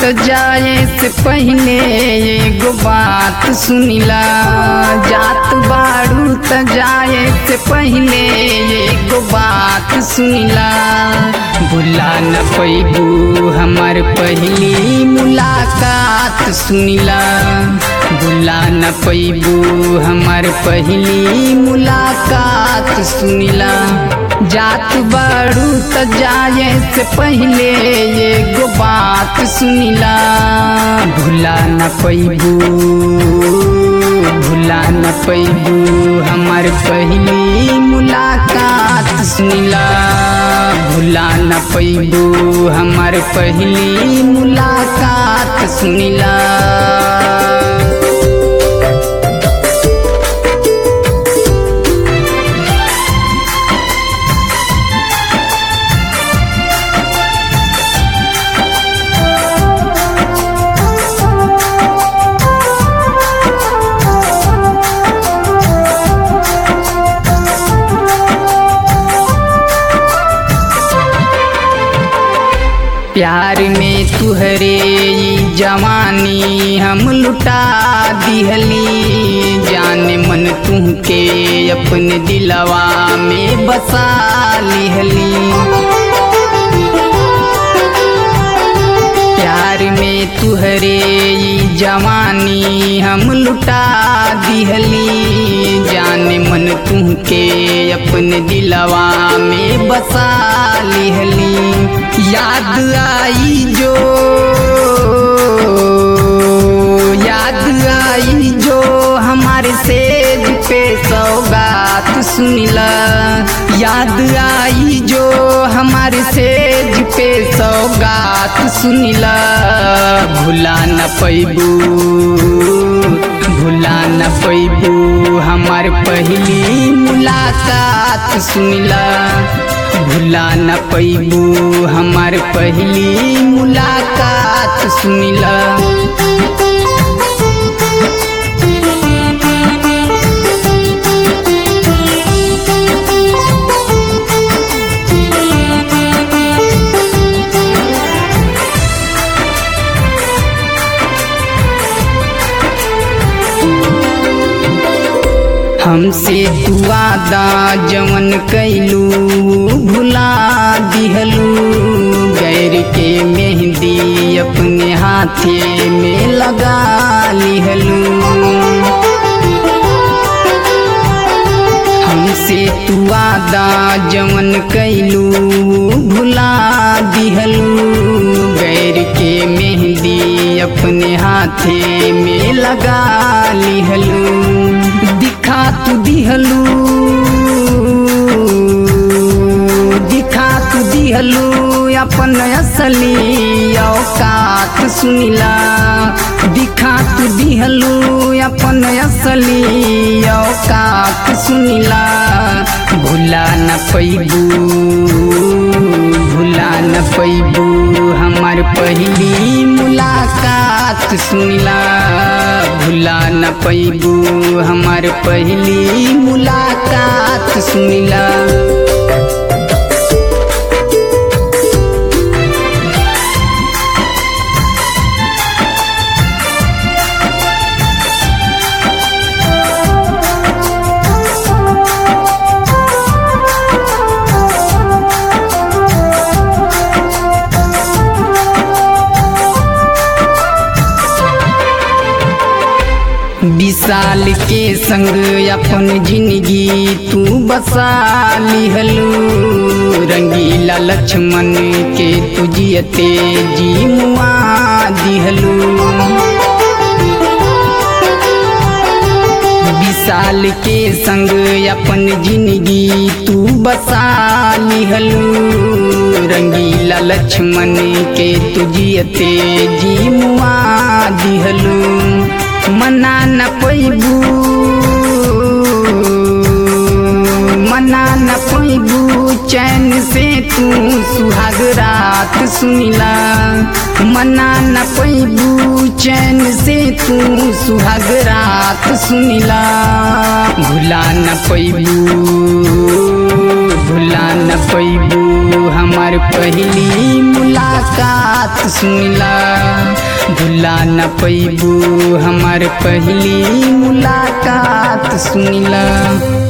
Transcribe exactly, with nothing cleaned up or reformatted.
त जाए से पहले एगो बात सुनिला। जात बाड़ू त जाए से पहले एगो बात सुनिला। भुला न पैबू हमार पहली मुलाकात सुनिला। भुला न पैबू हमार पहली मुलाकात सुनिला। जात बाड़ू त जाए से पहले एगो बात सुनिला। भुला न पैबू भुला न पैबू हमार पहली मुलाकात सुनिला। भुला न पैबू हमार पहली मुलाकात सुनिला। प्यार में तुहरे जवानी हम लुटा दिहली। जाने मन तुहके अपने दिलवा में बसा लिहली। प्यार में तुहरे जवानी हम लुटा दिहली। जाने मन तुहके अपने दिलवा में बसा लिहली। याद आई जो याद आई जो हमारे सेज पे सौगात सुनिला। याद आई जो हमारे सेज पे सौगात सुनिला। भुला न पैबू भुला न पैबू हमार पहली मुलाकात सुनिला। भुला न पैबू हमार पहली मुलाकात सुनिला। हमसे तू वादा जवन कैलू भुला दिहलू। गैर के मेहंदी अपने हाथे में लगा लिहलू। हमसे तू वादा जवन कैलू भुला दिहलू। गैर के मेहंदी अपने हाथे में लगा लिहलू। दिखा तू दिहलू दिखा तू दिहलू अपन असली औकात सुनिला। दिखा तू दिहलू अपन असली औकात सुनिला। भुला न पैबू भुला न पैबू हमार पहली मुलाकात सुनिला। भुला न पैबू हमार पहली मुलाकात सुनिला। विशाल के संग अपन जिंदगी तू बसा लिहलू। रंगीला लक्ष्मण के तुझियते जी मुआ दिहलू। विशाल के संग अपन जिंदगी तू बसा लिहलू। रंगीला लक्ष्मण के तुझियते जी मुआ दिहलू। मना न पैबू मना न पैबू चैन से तू सुहाग रात सुनिला। मना न पैबू चैन से तू सुहाग रात सुनिला। भुला न पैबू भुला न पैबू हमार पहली मुलाकात सुनिला भुला न पैबू हमार पहली मुलाकात सुनिला।